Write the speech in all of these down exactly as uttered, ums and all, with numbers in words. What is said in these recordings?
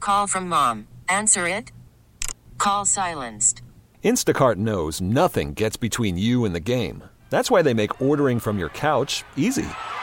Call from mom. Answer it. Call silenced. Instacart knows nothing gets between you and the game. That's why they make ordering from your couch easy.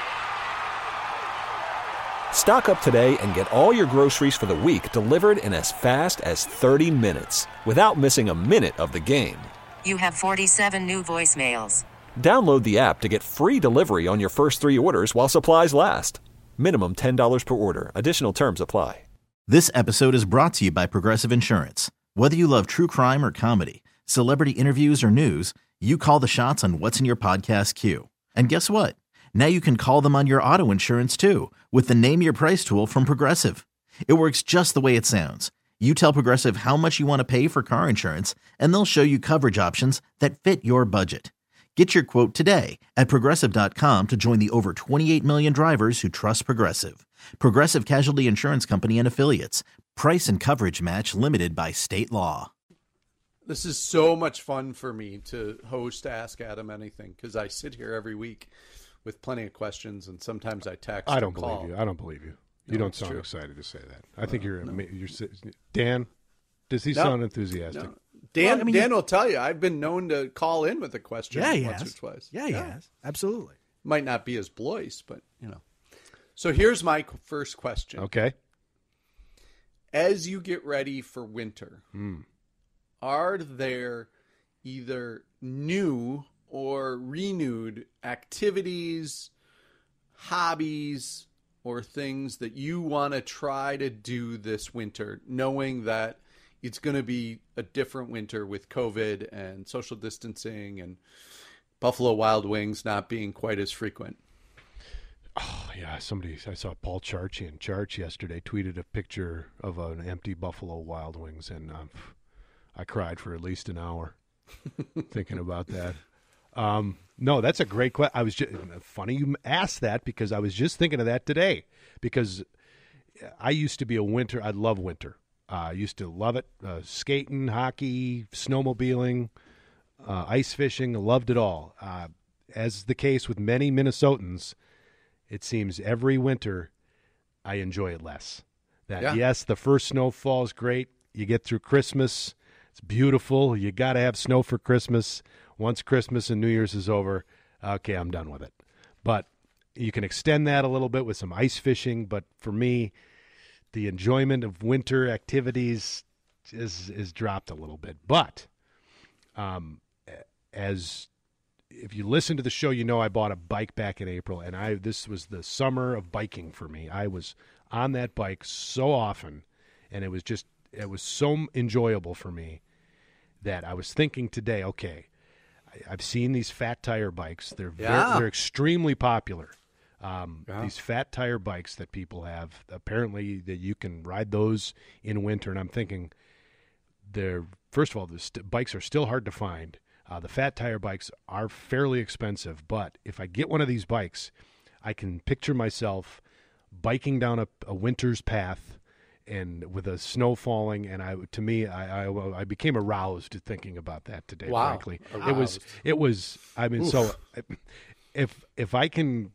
Stock up today and get all your groceries for the week delivered in as fast as thirty minutes without missing a minute of the game. You have forty-seven new voicemails. Download the app to get free delivery on your first three orders while supplies last. Minimum ten dollars per order. Additional terms apply. This episode is brought to you by Progressive Insurance. Whether you love true crime or comedy, celebrity interviews or news, you call the shots on what's in your podcast queue. And guess what? Now you can call them on your auto insurance too with the Name Your Price tool from Progressive. It works just the way it sounds. You tell Progressive how much you want to pay for car insurance, and they'll show you coverage options that fit your budget. Get your quote today at Progressive dot com to join the over twenty-eight million drivers who trust Progressive. Progressive Casualty Insurance Company and Affiliates. Price and coverage match limited by state law. This is so much fun for me to host Ask Adam Anything because I sit here every week with plenty of questions, and sometimes I text. I don't call. believe you. I don't believe you. You No, don't it's sound true. excited to say that. I think No, you're no. you're Dan. Does he No. sound enthusiastic? No. Dan, Well, I mean, Dan you- will tell you. I've been known to call in with a question Yeah, he once has. or twice. Yeah, he has. Absolutely. Might not be his Blois, but you know. So here's my qu- first question. Okay. As you get ready for winter, Hmm. are there either new or renewed activities, hobbies, or things that you want to try to do this winter, knowing that it's going to be a different winter with COVID and social distancing and Buffalo Wild Wings not being quite as frequent? Oh, yeah, somebody, I saw Paul Charchi and Charch yesterday tweeted a picture of an empty Buffalo Wild Wings, and um, I cried for at least an hour thinking about that. Um, no, that's a great question. I was just, funny you asked that because I was just thinking of that today because I used to be a winter, I love winter. Uh, I used to love it, uh, skating, hockey, snowmobiling, uh, ice fishing, I loved it all. Uh, as the case with many Minnesotans, it seems every winter I enjoy it less. That Yeah. yes, the first snowfall is great. You get through Christmas. It's beautiful. You got to have snow for Christmas. Once Christmas and New Year's is over, okay, I'm done with it. But you can extend that a little bit with some ice fishing. But for me, the enjoyment of winter activities is is dropped a little bit. But um, as if you listen to the show, you know I bought a bike back in April, and I this was the summer of biking for me. I was on that bike so often, and it was just it was so enjoyable for me that I was thinking today, okay, I, I've seen these fat tire bikes. They're very, Yeah. they're extremely popular. Um, Yeah. These fat tire bikes that people have, apparently that you can ride those in winter, and I'm thinking they're first of all, the st- bikes are still hard to find. Uh, the fat tire bikes are fairly expensive, but if I get one of these bikes, I can picture myself biking down a, a winter's path and with the snow falling. And I, to me, I, I, I became aroused thinking about that today. Wow. Frankly, it was, Aroused. it was. I mean, Oof. so if if I can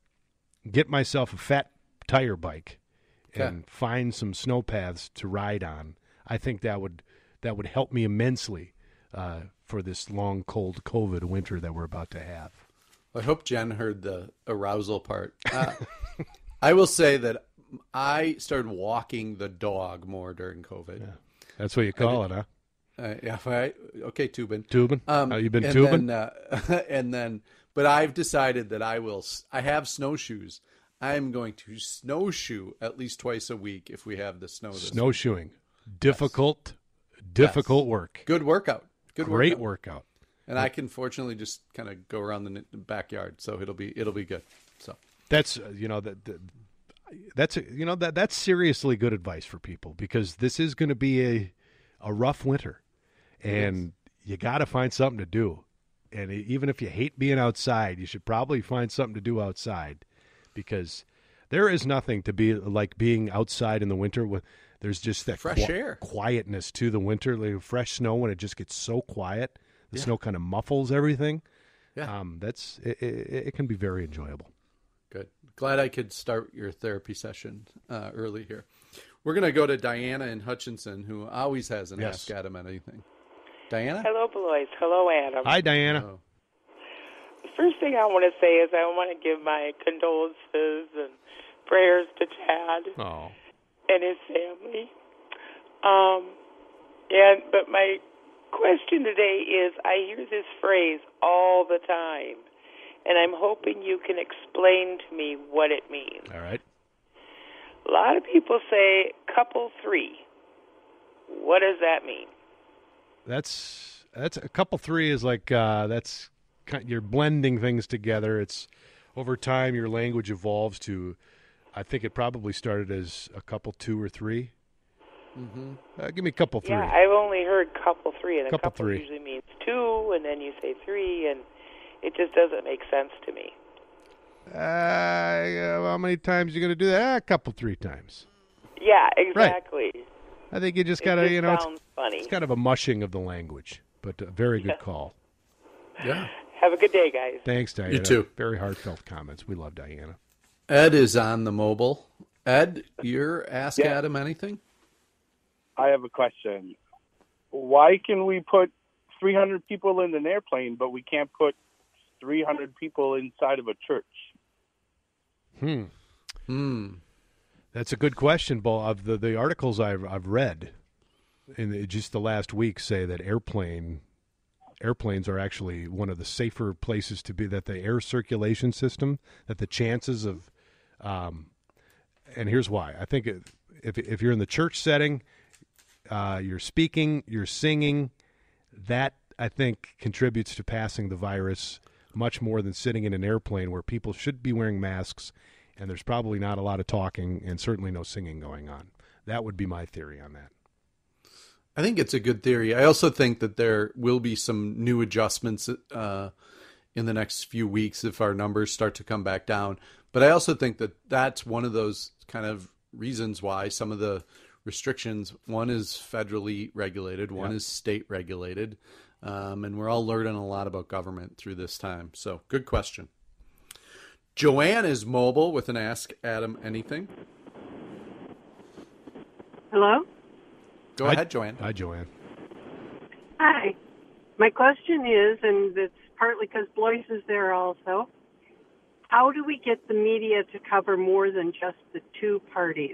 get myself a fat tire bike Okay. and find some snow paths to ride on, I think that would that would help me immensely uh, for this long, cold COVID winter that we're about to have. I hope Jen heard the arousal part. Uh, I will say that I started walking the dog more during COVID. Yeah. That's what you call it, huh? Uh, yeah, right. Okay, tubing. Tubing? Um, Oh, you've been and tubing? Then, uh, and then, but I've decided that I will. s- I have snowshoes. I am going to snowshoe at least twice a week if we have the snow. This week. Snowshoeing. Difficult, difficult work. Good workout. Good Great workout. workout. And I can fortunately just kind of go around the n- backyard, so it'll be it'll be good. So That's uh, you know that that- that's you know that that's seriously good advice for people because this is going to be a a rough winter, and you got to find something to do. And e- even if you hate being outside, you should probably find something to do outside because there is nothing to be like being outside in the winter with. There's just that Fresh air. quietness to the winter, like fresh snow when it just gets so quiet. The Yeah. snow kind of muffles everything. yeah, Um, that's it, it, it can be very enjoyable. good. Glad I could start your therapy session uh, early here. We're going to go to Diana in Hutchinson, who always has an Yes. Ask Adam Anything. Diana? Hello, Blois. Hello, Adam. Hi, Diana. Oh. The first thing I want to say is I want to give my condolences and prayers to Chad Oh. and his family. Um, and but my question today is, I hear this phrase all the time, and I'm hoping you can explain to me what it means. All right. A lot of people say couple three. What does that mean? That's that's a couple three is like uh, that's kind, you're blending things together. It's over time your language evolves to. I think it probably started as a couple two or three. Mm-hmm. Uh, give me a couple three. Yeah, I've only heard couple three, and a Couple couple three. usually means two, and then you say three, and it just doesn't make sense to me. Uh, yeah, how many times are you going to do that? Ah, a couple three times. Yeah, exactly. I think you just It got to, just you know, it's, sounds funny. it's kind of a mushing of the language, but a very good Yeah. call. Yeah. Have a good day, guys. Thanks, Diana. You too. Very heartfelt comments. We love Diana. Ed is on the mobile. Ed, you're Ask Yeah. Adam Anything? I have a question. Why can we put three hundred people in an airplane, but we can't put three hundred people inside of a church? Hmm. Hmm. That's a good question, Bo. Of the, the articles I've I've read in the, just the last week say that airplane airplanes are actually one of the safer places to be. That the air circulation system, that the chances of, um, and here's why. I think it, if if you're in the church setting, uh, you're speaking, you're singing, that I think contributes to passing the virus much more than sitting in an airplane where people should be wearing masks. And there's probably not a lot of talking and certainly no singing going on. That would be my theory on that. I think it's a good theory. I also think that there will be some new adjustments uh, in the next few weeks if our numbers start to come back down. But I also think that that's one of those kind of reasons why some of the restrictions, one is federally regulated, one Yep. is state regulated. Um, and we're all learning a lot about government through this time. So good question. Joanne is mobile with an Ask Adam Anything. Hello? Go Hi- ahead, Joanne. Hi, Joanne. Hi. My question is, and it's partly because Blois is there also, how do we get the media to cover more than just the two parties?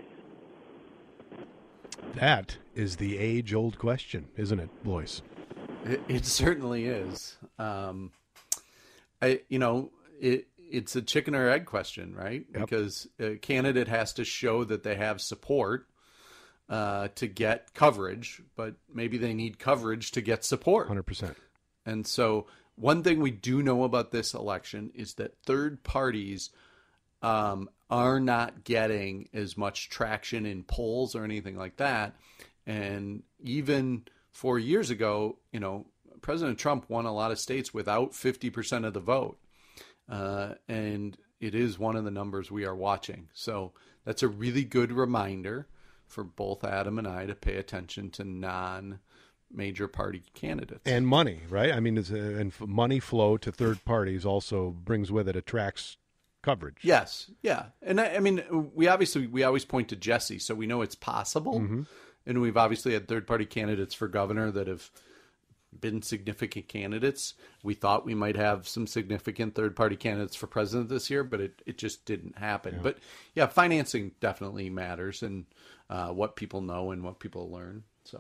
That is the age-old question, isn't it, Blois? It, it certainly is. Um, I, you know, it, it's a chicken or egg question, right? Yep. Because a candidate has to show that they have support uh, to get coverage, but maybe they need coverage to get support. one hundred percent. And so one thing we do know about this election is that third parties um, are not getting as much traction in polls or anything like that. And even four years ago, you know, President Trump won a lot of states without fifty percent of the vote. Uh, and it is one of the numbers we are watching. So that's a really good reminder for both Adam and I to pay attention to non-major party candidates. And money, right? I mean, it's a, and f- money flow to third parties also brings with it, attracts coverage. Yes, yeah. And I, I mean, we obviously, we always point to Jesse, so we know it's possible. Mm-hmm. And we've obviously had third-party candidates for governor that have been significant candidates. We thought we might have some significant third-party candidates for president this year, but it, it just didn't happen. Yeah. But yeah, financing definitely matters, and uh, what people know and what people learn. So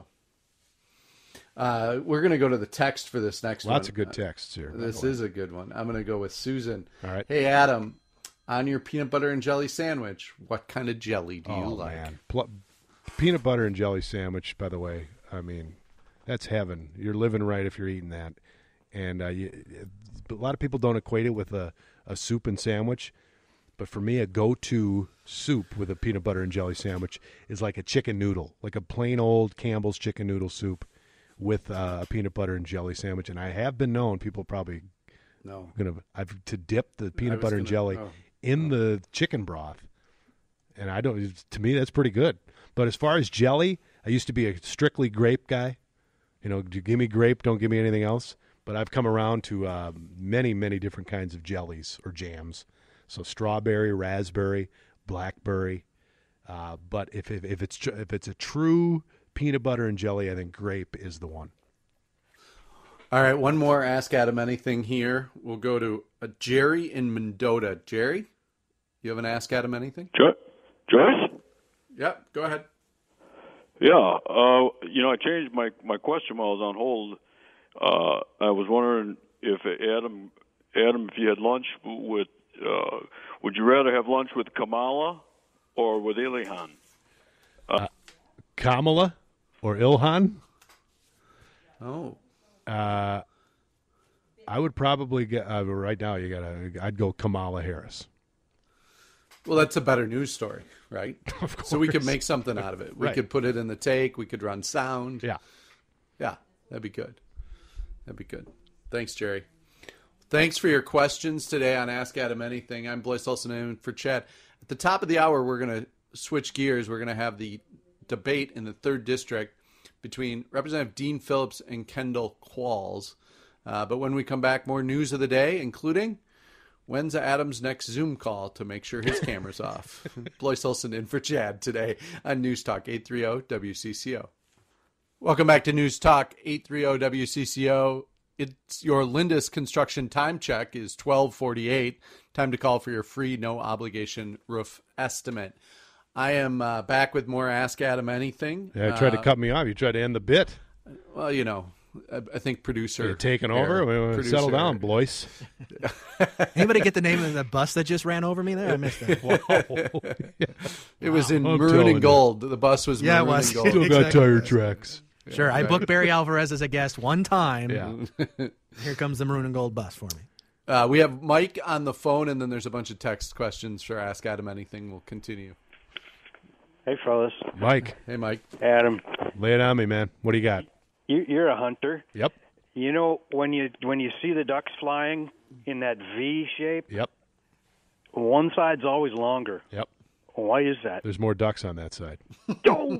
uh, we're going to go to the text for this next one. Lots of good texts here. by This the way. is a good one. I'm going to go with Susan. All right. Hey, Adam, on your peanut butter and jelly sandwich, what kind of jelly do you oh, like? man. Pl- peanut butter and jelly sandwich, by the way, I mean, that's heaven. You're living right if you're eating that. And uh, you, a lot of people don't equate it with a, a soup and sandwich. But for me, a go-to soup with a peanut butter and jelly sandwich is like a chicken noodle, like a plain old Campbell's chicken noodle soup with uh, a peanut butter and jelly sandwich. And I have been known, people probably No. gonna I've to dip the I peanut was butter and gonna- jelly oh. in the chicken broth. And I don't. To me, that's pretty good. But as far as jelly, I used to be a strictly grape guy. You know, you give me grape, don't give me anything else. But I've come around to uh, many, many different kinds of jellies or jams. So strawberry, raspberry, blackberry, Uh, but if, if if it's tr- if it's a true peanut butter and jelly, I think grape is the one. All right, one more Ask Adam Anything here. We'll go to uh, Jerry in Mendota. Jerry, you have an Ask Adam Anything? Jo- Joyce? Yep, go ahead. Yeah, uh, you know, I changed my, my question while I was on hold. Uh, I was wondering if Adam, Adam, if you had lunch with, uh, would you rather have lunch with Kamala or with Ilhan? Uh, uh, Kamala or Ilhan? Oh. Uh, I would probably get, uh, right now, you gotta, I'd go Kamala Harris. Well, that's a better news story, right? Of course. So we could make something out of it. We Right. could put it in the take. We could run sound. Yeah. Yeah, that'd be good. That'd be good. Thanks, Jerry. Thanks for your questions today on Ask Adam Anything. I'm Blois Olson in for Chad. At the top of the hour, we're going to switch gears. We're going to have the debate in the third district between Representative Dean Phillips and Kendall Qualls. Uh, but when we come back, more news of the day, including when's Adam's next Zoom call to make sure his camera's off. Blois Olson in for Chad today on News Talk eight thirty W C C O. Welcome back to News Talk eight thirty W C C O. It's your Lindus Construction time check is twelve forty-eight. Time to call for your free, no obligation roof estimate. I am uh, back with more Ask Adam Anything. Yeah, tried to uh, cut me off. You tried to end the bit. Well, you know, I, I think producer. You're taking Eric, over. We- we producer Settle down, Eric. Blois. Anybody get the name of the bus that just ran over me there? I missed it. It was in I'm maroon telling and you. gold. The bus was Yeah, it maroon was. and gold. Still got Exactly. tire tracks. Sure, I booked Barry Alvarez as a guest one time. Yeah. Here comes the maroon and gold bus for me. Uh, we have Mike on the phone, and then there's a bunch of text questions for Ask Adam Anything. We'll continue. Hey, fellas. Mike, Hey, Mike. Adam, lay it on me, man. What do you got? you, you're a hunter. Yep. You know, when you when you see the ducks flying in that V shape, Yep. one side's always longer. Yep. Why is that? There's more ducks on that side. Oh!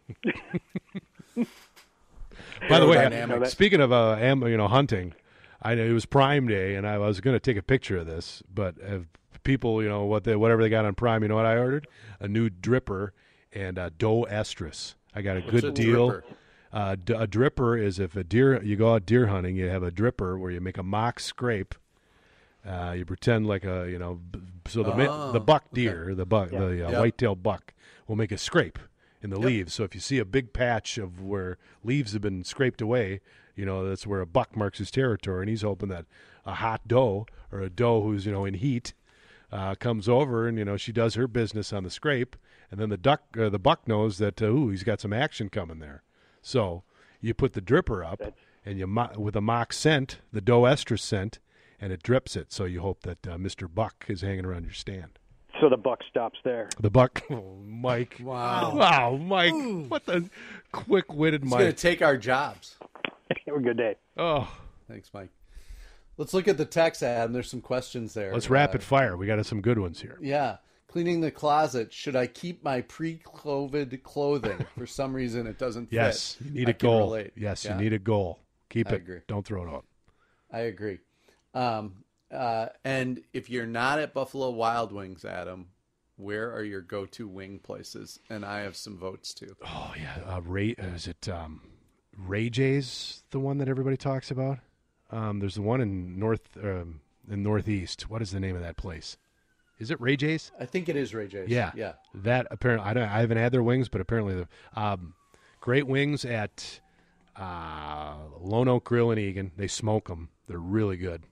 By the way, Aerodynamics. uh, speaking of uh, am, you know hunting, I know it was Prime Day, and I was going to take a picture of this, but if people, you know what they whatever they got on Prime, you know what I ordered? A new dripper and a doe estrus. I got a What's good a deal. dripper? Uh, d- a dripper is if a deer you go out deer hunting, you have a dripper where you make a mock scrape. Uh, you pretend like a you know, b- so the ma- Oh, the buck okay. deer, the buck, the uh, Yep. white-tailed buck, will make a scrape in the Yep. leaves. So if you see a big patch of where leaves have been scraped away, you know that's where a buck marks his territory, and he's hoping that a hot doe or a doe who's you know in heat uh, comes over, and you know she does her business on the scrape, and then the duck, uh, the buck knows that uh, ooh, he's got some action coming there. So you put the dripper up, and you mo- with a mock scent, the doe estrus scent, and it drips it. So you hope that uh, Mister Buck is hanging around your stand. So the buck stops there. The buck, oh, Mike. Wow. Wow, Mike. What the quick-witted He's going to Mike. take our jobs. Have a good day. Oh, Thanks, Mike. Let's look at the text, Adam. There's some questions there. let's Uh, rapid fire. We got some good ones here. Yeah. Cleaning the closet. Should I keep my pre-COVID clothing? For some reason, it doesn't fit. Yes, you need I a can goal. relate. Yes, Yeah, you need a goal. Keep I it. agree. Don't throw it out. I agree. Um, uh, and if you're not at Buffalo Wild Wings, Adam, where are your go-to wing places? And I have some votes, too. Oh yeah, uh, Ray. Uh, is it um, Ray J's the one that everybody talks about? Um, there's the one in north um, in northeast. What is the name of that place? Is it Ray J's? I think it is Ray J's. Yeah, Yeah. That apparently I don't. I haven't had their wings, but apparently the um, great wings at uh, Lone Oak Grill in Eagan. They smoke them. They're really good.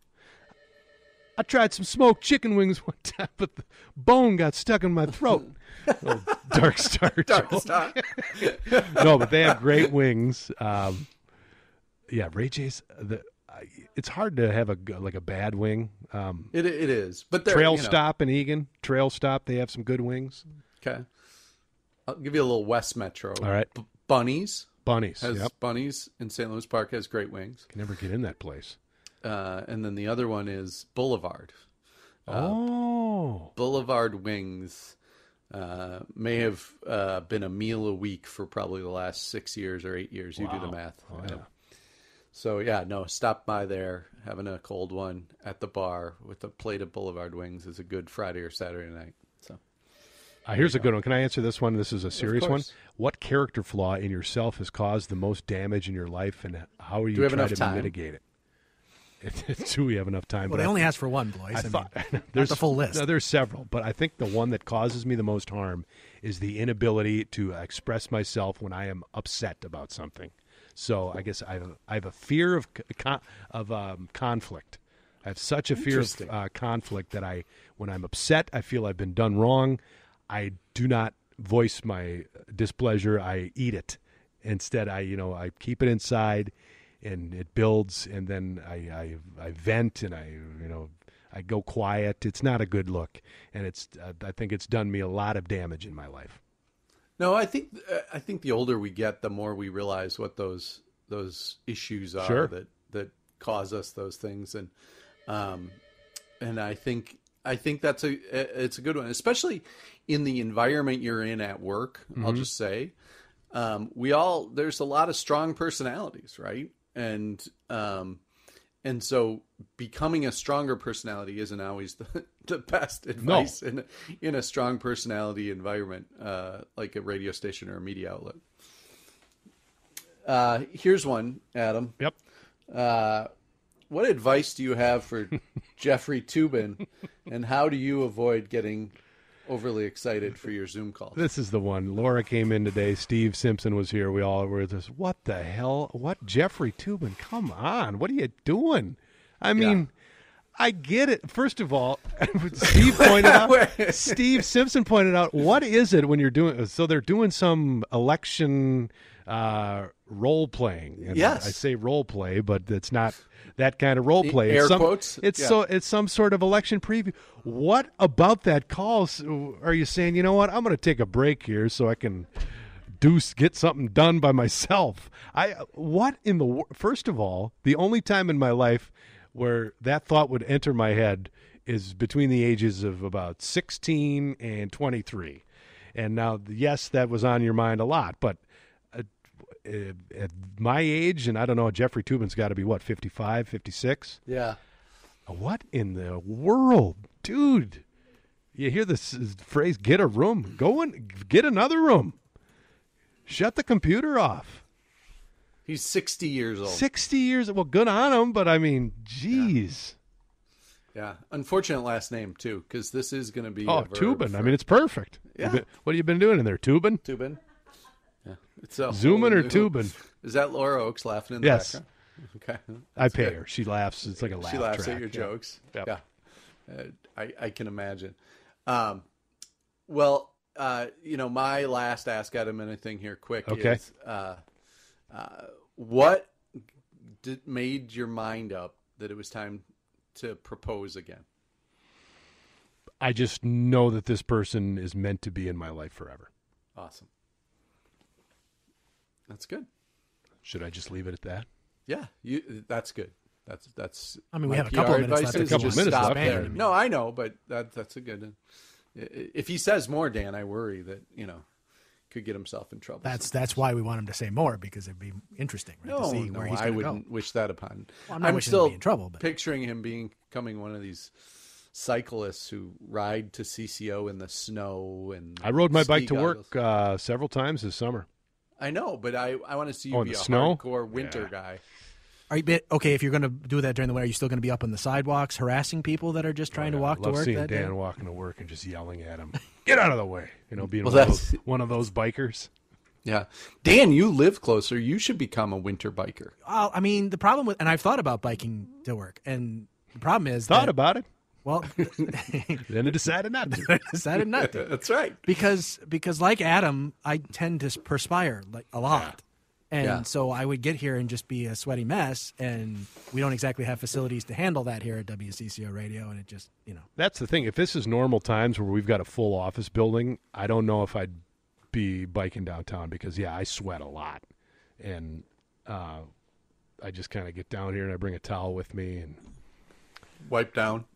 I tried some smoked chicken wings one time, but the bone got stuck in my throat. Little dark start. Dark joke. Star. No, but they have great wings. Um, yeah, Ray J's. The, I it's hard to have a g- like a bad wing. Um, It it is, but they're, Trail you know, Stop in Eagan. Trail Stop. They have some good wings. Okay, I'll give you a little West Metro. All right. B- Bunnies Bunnies. has Yep. Bunnies in Saint Louis Park has great wings, Can never get in that place. uh, and then the other one is Boulevard. Oh. Boulevard Wings uh, may have uh, been a meal a week for probably the last six years or eight years. You do the Wow. math. Oh, Yeah. yeah. So yeah, no, stop by there, having a cold one at the bar with a plate of Boulevard Wings is a good Friday or Saturday night. So Uh, here's a good one. Can I answer this one? This is a serious one. course. What character flaw in yourself has caused the most damage in your life, and how are you Do we have trying enough to time? mitigate it? Do we have enough time? Well, But they I- only asked for one, Blois. I I mean, thought not there's the full list. No, there's several, but I think the one that causes me the most harm is the inability to express myself when I am upset about something. So I guess I have, I have a fear of con- of um, conflict. I have such a fear of Interesting. uh, conflict that I, when I'm upset, I feel I've been done wrong. I do not voice my displeasure. I eat it. Instead, I you know I keep it inside, and it builds, and then I, I I vent, and I you know I go quiet. It's not a good look, and it's uh, I think it's done me a lot of damage in my life. No, I think uh, I think the older we get, the more we realize what those those issues are Sure. that that cause us those things, and um, and I think I think that's a it's a good one, especially in the environment you're in at work. I'll Mhm. just say, um, we all there's a lot of strong personalities, right? And um, and so becoming a stronger personality isn't always the, the best advice in a, in a strong personality environment, uh, like a radio station or a media outlet. Uh, here's one, Adam. Yep. Uh, what advice do you have for Jeffrey Toobin, and how do you avoid getting overly excited for your Zoom calls? This is the one. Laura came in today. Steve Simpson was here. We all were just, what the hell? What? Jeffrey Toobin? Come on. What are you doing? I mean, I get it. First of all, Steve pointed out, Steve Simpson pointed out, what is it when you're doing, so they're doing some election uh, role playing. And Yes. I say role play, but it's not that kind of role play. Air It's some, quotes? It's Yeah. so it's some sort of election preview. What about that call s- are you saying, you know what, I'm going to take a break here so I can do get something done by myself? I what in the wor- first of all, the only time in my life where that thought would enter my head is between the ages of about sixteen and twenty-three. And now, yes, that was on your mind a lot, but uh, uh, at my age, and I don't know, Jeffrey Toobin's got to be, what, fifty-five, fifty-six? Yeah. What in the world? Dude, you hear this phrase, get a room. Go and get another room. Shut the computer off. He's sixty years old. sixty years, well, good on him, but I mean, geez. Yeah. Unfortunate last name, too, because this is going to be Oh, a verb Toobin. for- I mean, it's perfect. Yeah. You've been- what have you been doing in there, Toobin? Toobin. Yeah. It's a Zooming whole or new- Toobin? Is that Laura Oakes laughing in the Yes. background? Okay. I That's pay good. her. She laughs. It's like a laugh She laughs track. at your Yeah. jokes. Yep. Yeah. Uh, I, I can imagine. Um, well, uh, you know, my last Ask Adam anything here quick Okay. is uh, uh, what did, made your mind up that it was time to propose again? I just know that this person is meant to be in my life forever. Awesome. That's good. Should I just leave it at that? Yeah, you. That's good. That's that's. I mean, we my have a couple P R of minutes advice left. is A couple just minutes stop left, there. yeah. No, I know, but that that's a good. If he says more, Dan, I worry that you know could get himself in trouble. That's that's why we want him to say more, because it'd be interesting, right, no, to see no, where he's I going to go. wouldn't wish that upon. Well, I'm not wishing him to still be in trouble, but- picturing him being becoming one of these cyclists who ride to C C O in the snow and. I rode my ski bike to goggles. work uh, several times this summer. I know, but I I want to see you Oh, in be the a snow? hardcore winter Yeah. guy. Are you bit okay if you're going to do that during the winter? Are you still going to be up on the sidewalks harassing people that are just trying to walk I love to work seeing that Dan day? walking to work and just yelling at him, "Get out of the way!" You know, being Well, one, of that's- those, one of those bikers. Yeah, Dan, you live closer. You should become a winter biker. Well, I mean, the problem with, and I've thought about biking to work, and the problem is Thought that, about it, Well, then I decided not to. decided not to. That's right. Because because like Adam, I tend to perspire like a lot. And Yeah. so I would get here and just be a sweaty mess, and we don't exactly have facilities to handle that here at W C C O Radio, and it just, you know. That's the thing. If this is normal times where we've got a full office building, I don't know if I'd be biking downtown because, yeah, I sweat a lot. And uh, I just kind of get down here and I bring a towel with me. And Wipe down.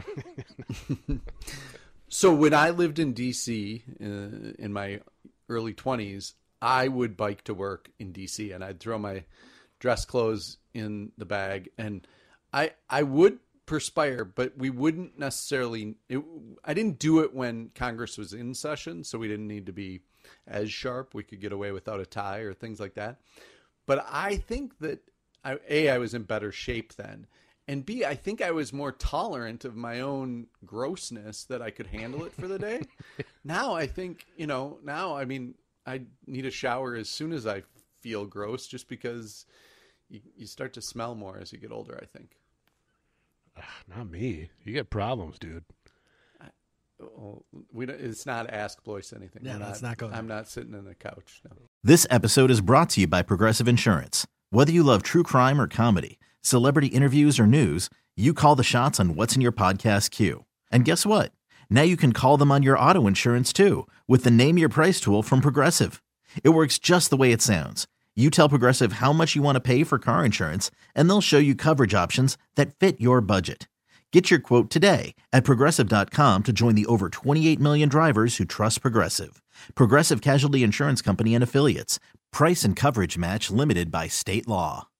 So when I lived in D C uh, in my early twenties, I would bike to work in D C and I'd throw my dress clothes in the bag, and I I would perspire, but we wouldn't necessarily. It, I didn't do it when Congress was in session, so we didn't need to be as sharp. We could get away without a tie or things like that. But I think that I, A, I was in better shape then, and B, I think I was more tolerant of my own grossness, that I could handle it for the day. Now I think, you know, now I mean, I need a shower as soon as I feel gross, just because you, you start to smell more as you get older, I think. Not me. You get problems, dude. I, well, we don't, it's not Ask Blois anything. Yeah, We're that's not going. I'm not sitting on the couch. No. This episode is brought to you by Progressive Insurance. Whether you love true crime or comedy, celebrity interviews or news, you call the shots on what's in your podcast queue. And guess what? Now you can call them on your auto insurance too, with the Name Your Price tool from Progressive. It works just the way it sounds. You tell Progressive how much you want to pay for car insurance, and they'll show you coverage options that fit your budget. Get your quote today at Progressive dot com to join the over twenty-eight million drivers who trust Progressive. Progressive Casualty Insurance Company and Affiliates. Price and coverage match limited by state law.